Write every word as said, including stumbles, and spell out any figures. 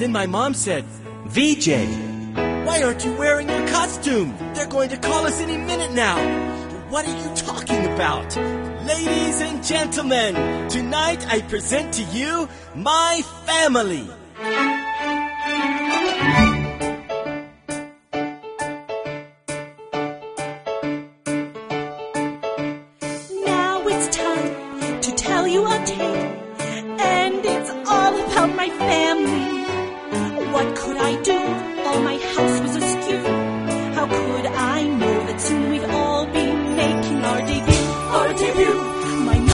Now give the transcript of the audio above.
Then my mom said, V J, why aren't you wearing your costume? They're going to call us any minute now. What are you talking about? Ladies and gentlemen, tonight I present to you my family.